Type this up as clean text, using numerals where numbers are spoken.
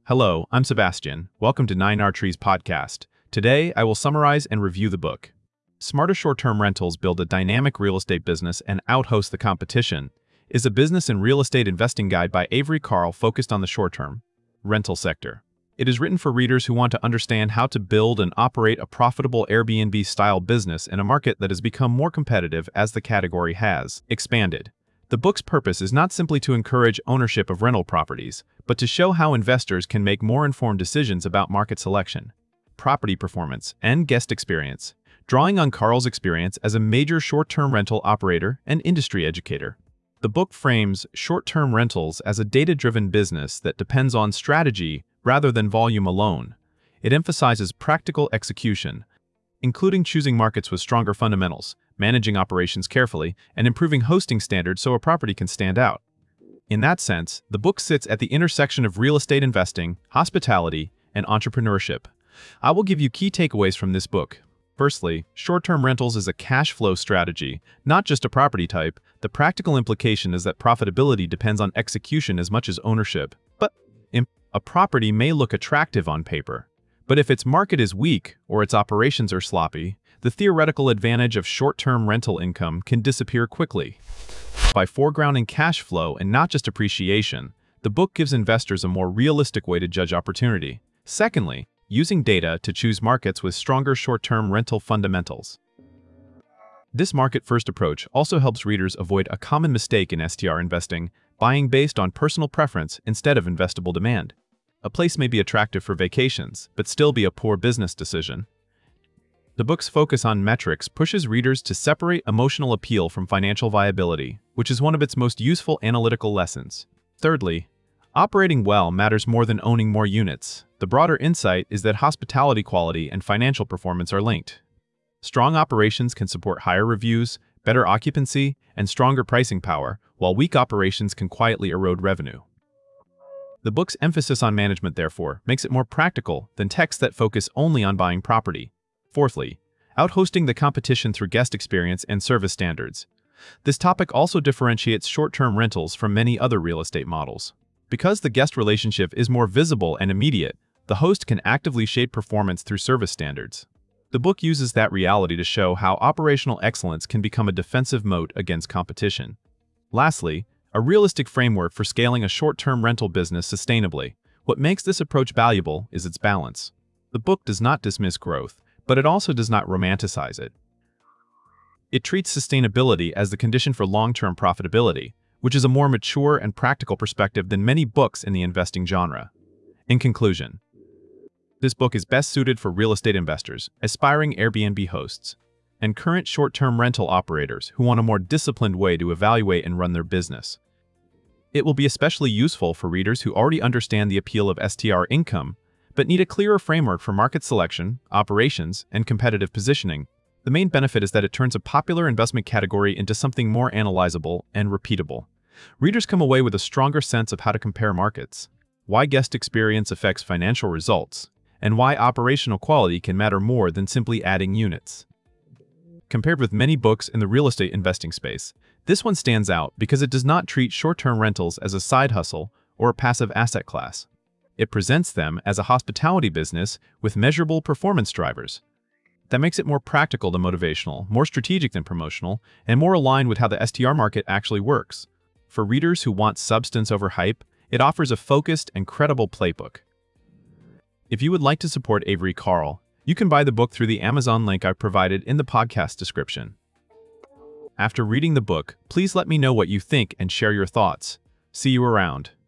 Hello, I'm Sebastian. Welcome to 9R Trees podcast. Today, I will summarize and review the book. Smarter Short-Term Rentals Build a Dynamic Real Estate Business and Outhost the Competition is a business and real estate investing guide by Avery Carl focused on the short-term rental sector. It is written for readers who want to understand how to build and operate a profitable Airbnb-style business in a market that has become more competitive as the category has expanded. The book's purpose is not simply to encourage ownership of rental properties, but to show how investors can make more informed decisions about market selection, property performance, and guest experience, drawing on Carl's experience as a major short-term rental operator and industry educator. The book frames short-term rentals as a data-driven business that depends on strategy rather than volume alone. It emphasizes practical execution, including choosing markets with stronger fundamentals, managing operations carefully, and improving hosting standards so a property can stand out. In that sense, the book sits at the intersection of real estate investing, hospitality, and entrepreneurship. I will give you key takeaways from this book. Firstly, short-term rentals is a cash flow strategy, not just a property type. The practical implication is that profitability depends on execution as much as ownership. But a property may look attractive on paper, but if its market is weak or its operations are sloppy, the theoretical advantage of short-term rental income can disappear quickly. By foregrounding cash flow and not just appreciation, the book gives investors a more realistic way to judge opportunity. Secondly, using data to choose markets with stronger short-term rental fundamentals. This market-first approach also helps readers avoid a common mistake in STR investing, buying based on personal preference instead of investable demand. A place may be attractive for vacations, but still be a poor business decision. The book's focus on metrics pushes readers to separate emotional appeal from financial viability, which is one of its most useful analytical lessons. Thirdly, operating well matters more than owning more units. The broader insight is that hospitality quality and financial performance are linked. Strong operations can support higher reviews, better occupancy, and stronger pricing power, while weak operations can quietly erode revenue. The book's emphasis on management, therefore, makes it more practical than texts that focus only on buying property. Fourthly, outhosting the competition through guest experience and service standards. This topic also differentiates short-term rentals from many other real estate models. Because the guest relationship is more visible and immediate, the host can actively shape performance through service standards. The book uses that reality to show how operational excellence can become a defensive moat against competition. Lastly, a realistic framework for scaling a short-term rental business sustainably. What makes this approach valuable is its balance. The book does not dismiss growth, but it also does not romanticize it. It treats sustainability as the condition for long-term profitability, which is a more mature and practical perspective than many books in the investing genre. In conclusion, this book is best suited for real estate investors, aspiring Airbnb hosts, and current short-term rental operators who want a more disciplined way to evaluate and run their business. It will be especially useful for readers who already understand the appeal of STR income, but need a clearer framework for market selection, operations, and competitive positioning. The main benefit is that it turns a popular investment category into something more analyzable and repeatable. Readers come away with a stronger sense of how to compare markets, why guest experience affects financial results, and why operational quality can matter more than simply adding units. Compared with many books in the real estate investing space, this one stands out because it does not treat short-term rentals as a side hustle or a passive asset class. It presents them as a hospitality business with measurable performance drivers. That makes it more practical than motivational, more strategic than promotional, and more aligned with how the STR market actually works. For readers who want substance over hype, it offers a focused and credible playbook. If you would like to support Avery Carl, you can buy the book through the Amazon link I've provided in the podcast description. After reading the book, please let me know what you think and share your thoughts. See you around.